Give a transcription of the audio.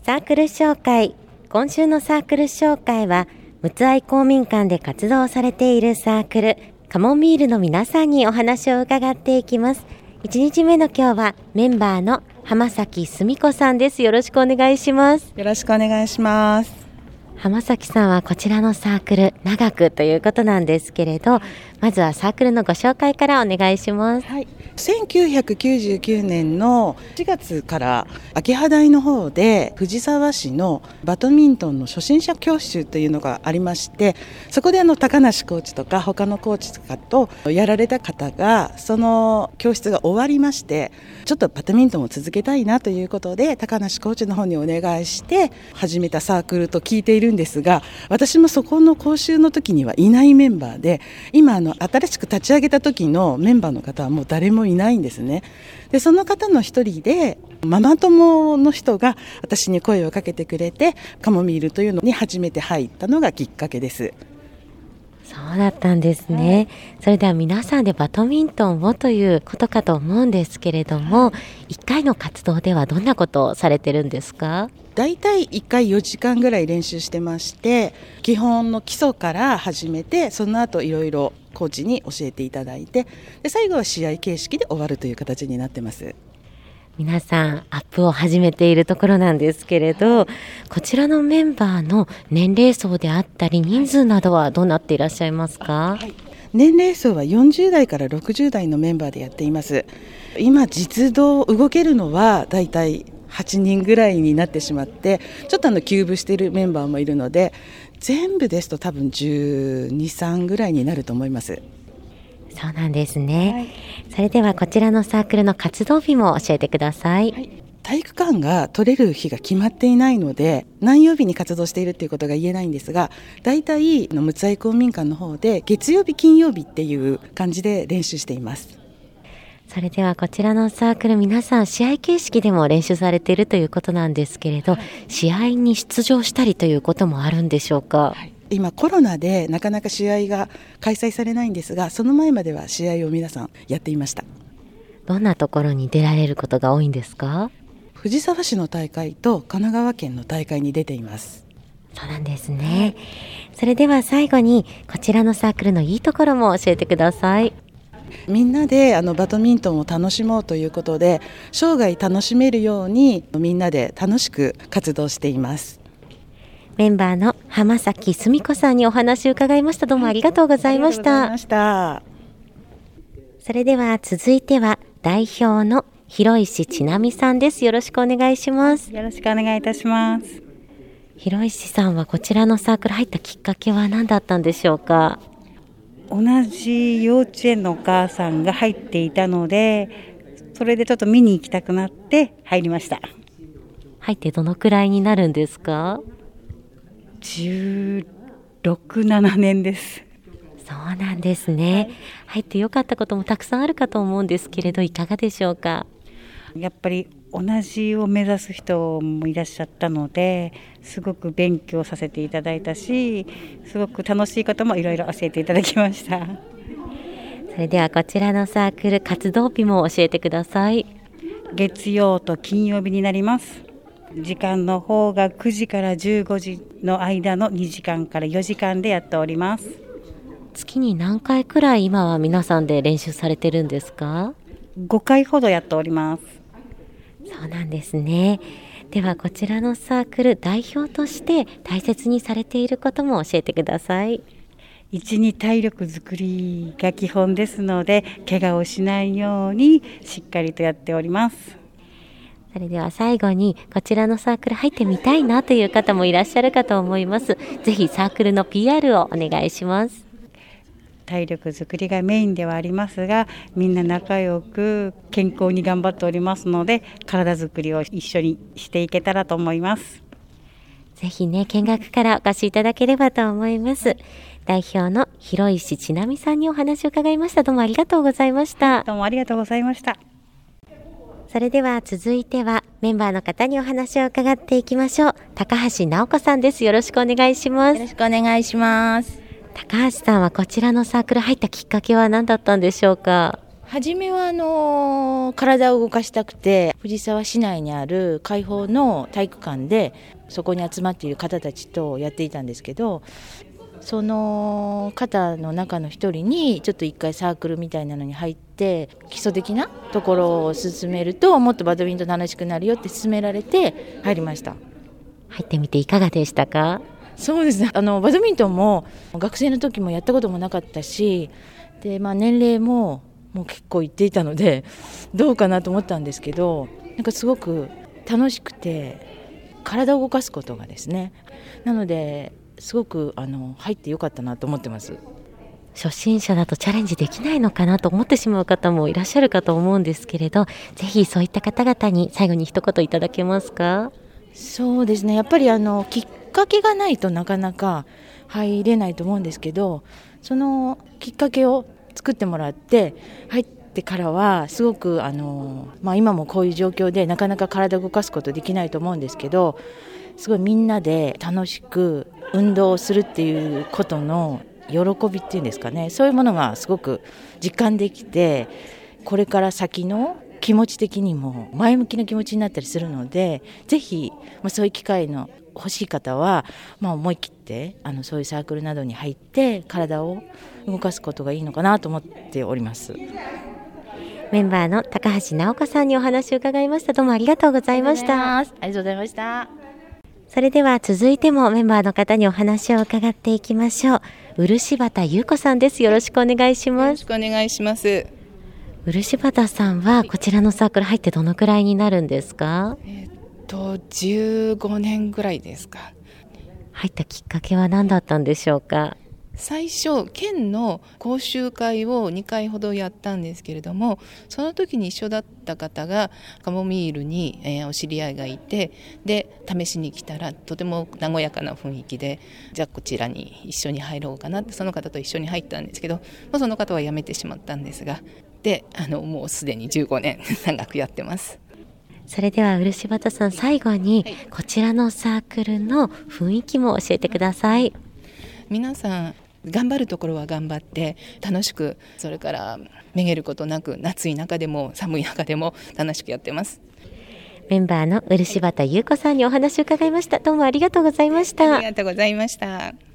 サークル紹介。今週のサークル紹介は、陸奥愛公民館で活動されているサークル、カモミールの皆さんにお話を伺っていきます。1日目の今日はメンバーの浜崎すみ子さんです。よろしくお願いします。 よろしくお願いします。 浜崎さんはこちらのサークル長くということなんですけれど、まずはサークルのご紹介からお願いします。 はい、1999年の4月から秋葉台の方で藤沢市のバドミントンの初心者教習というのがありまして、そこで高梨コーチとか他のコーチとかとやられた方が、その教室が終わりまして、ちょっとバドミントンを続けたいなということで高梨コーチの方にお願いして始めたサークルと聞いているんですが、私もそこの講習の時にはいないメンバーで、今新しく立ち上げた時のメンバーの方はもう誰もいないんですね。でその方の一人でママ友の人が私に声をかけてくれて、カモミールというのに初めて入ったのがきっかけです。 そうだったんですね、それでは皆さんでバドミントンをということかと思うんですけれども、1回の活動ではどんなことをされてるんですか？ だいたい1回4時間ぐらい練習してまして、基本の基礎から始めて、その後いろいろコーチに教えていただいて、で最後は試合形式で終わるという形になってます。 皆さんアップを始めているところなんですけれど、こちらのメンバーの年齢層であったり人数などはどうなっていらっしゃいますか？ 年齢層は40代から60代のメンバーでやっています。今実動動けるのはだいたい8人ぐらいになってしまって、ちょっと休部しているメンバーもいるので、全部ですと多分12、3ぐらいになると思います。 そうなんですね、それではこちらのサークルの活動日も教えてください。 体育館が取れる日が決まっていないので、何曜日に活動しているということが言えないんですが、だいたい陸奥愛公民館の方で月曜日金曜日っていう感じで練習しています。 それではこちらのサークル、皆さん試合形式でも練習されているということなんですけれど、試合に出場したりということもあるんでしょうか？ 今コロナでなかなか試合が開催されないんですが、その前までは試合を皆さんやっていました。 どんなところに出られることが多いんですか？ 藤沢市の大会と神奈川県の大会に出ています。 そうなんですね、それでは最後にこちらのサークルのいいところも教えてください。 みんなでバドミントンを楽しもうということで、生涯楽しめるようにみんなで楽しく活動しています。 メンバーの浜崎すみ子さんにお話を伺いました。どうもありがとうございました。それでは続いては代表の広石千奈美さんです。よろしくお願いします。 よろしくお願いいたします。 広石さんはこちらのサークル入ったきっかけは何だったんでしょうか？ 同じ幼稚園のお母さんが入っていたので、それでちょっと見に行きたくなって入りました。 入ってどのくらいになるんですか ？16、7年です。 そうなんですね、入ってよかったこともたくさんあるかと思うんですけれど、いかがでしょうか？ やっぱり同じを目指す人もいらっしゃったので、すごく勉強させていただいたし、すごく楽しいこともいろいろ教えていただきました。 それではこちらのサークル活動日も教えてください。 月曜と金曜日になります。時間の方が9時から15時の間の2時間から4時間でやっております。 月に何回くらい今は皆さんで練習されてるんですか ？5回ほどやっております。 そうなんですね。ではこちらのサークル代表として大切にされていることも教えてください。 1に体力作りが基本ですので、怪我をしないようにしっかりとやっております。 それでは最後にこちらのサークル入ってみたいなという方もいらっしゃるかと思います。ぜひサークルの PR をお願いします。 体力作りがメインではありますが、みんな仲良く健康に頑張っておりますので、体作りを一緒にしていけたらと思います。 ぜひね、見学からお越しいただければと思います。代表の広石千奈美さんにお話を伺いました。どうもありがとうございました。 どうもありがとうございました。 それでは続いてはメンバーの方にお話を伺っていきましょう。高橋直子さんです。よろしくお願いします。 よろしくお願いします。 高橋さんはこちらのサークル入ったきっかけは何だったんでしょうか？ 初めは体を動かしたくて藤沢市内にある開放の体育館でそこに集まっている方たちとやっていたんですけど、その方の中の一人にちょっと一回サークルみたいなのに入って基礎的なところを進めるともっとバドミントン楽しくなるよって勧められて入りました。 入ってみていかがでしたか？ そうですね、バドミントンも学生の時もやったこともなかったしで、年齢もう結構いっていたのでどうかなと思ったんですけど、なんかすごく楽しくて体を動かすことがですね、なのですごく入ってよかったなと思ってます。 初心者だとチャレンジできないのかなと思ってしまう方もいらっしゃるかと思うんですけれど、ぜひそういった方々に最後に一言いただけますか？ そうですね、やっぱりきっかけがないとなかなか入れないと思うんですけど、そのきっかけを作ってもらって入ってからはすごく今もこういう状況でなかなか体を動かすことできないと思うんですけど、すごいみんなで楽しく運動をするっていうことの喜びっていうんですかね、そういうものがすごく実感できて、これから先の気持ち的にも前向きな気持ちになったりするので、ぜひ、そういう機会の欲しい方は、思い切ってそういうサークルなどに入って体を動かすことがいいのかなと思っております。 メンバーの高橋直子さんにお話を伺いました。どうもありがとうございました。 ありがとうございました。 それでは続いてもメンバーの方にお話を伺っていきましょう。漆畑優子さんです。よろしくお願いします。 よろしくお願いします。 漆畑さんはこちらのサークル入ってどのくらいになるんですか ？15年ぐらいですか。 入ったきっかけは何だったんでしょうか？ 最初県の講習会を2回ほどやったんですけれども、その時に一緒だった方がカモミールに、お知り合いがいて、で試しに来たらとても和やかな雰囲気で、じゃあこちらに一緒に入ろうかなって、その方と一緒に入ったんですけど、その方は辞めてしまったんですが、でもうすでに15年長くやってます。 それでは漆畑さん、最後にこちらのサークルの雰囲気も教えてください。 皆さん頑張るところは頑張って楽しく、それからめげることなく、暑い中でも寒い中でも楽しくやってます。 メンバーの漆畑優子さんにお話を伺いました。どうもありがとうございました。 ありがとうございました。